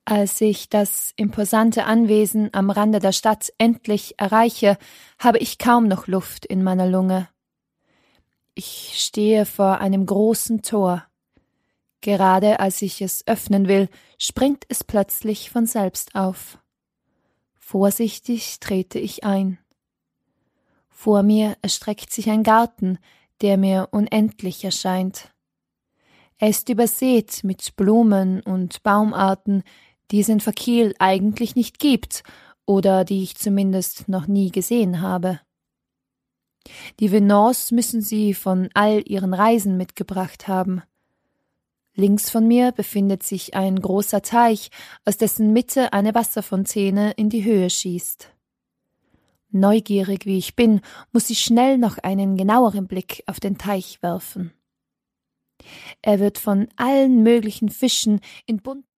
Als ich das imposante Anwesen am Rande der Stadt endlich erreiche, habe ich kaum noch Luft in meiner Lunge. Ich stehe vor einem großen Tor. Gerade als ich es öffnen will, springt es plötzlich von selbst auf. Vorsichtig trete ich ein. Vor mir erstreckt sich ein Garten, der mir unendlich erscheint. Er ist übersät mit Blumen und Baumarten, die es in Verkiel eigentlich nicht gibt oder die ich zumindest noch nie gesehen habe. Die Venants müssen sie von all ihren Reisen mitgebracht haben. Links von mir befindet sich ein großer Teich, aus dessen Mitte eine Wasserfontäne in die Höhe schießt. Neugierig wie ich bin, muss ich schnell noch einen genaueren Blick auf den Teich werfen. Er wird von allen möglichen Fischen in bunten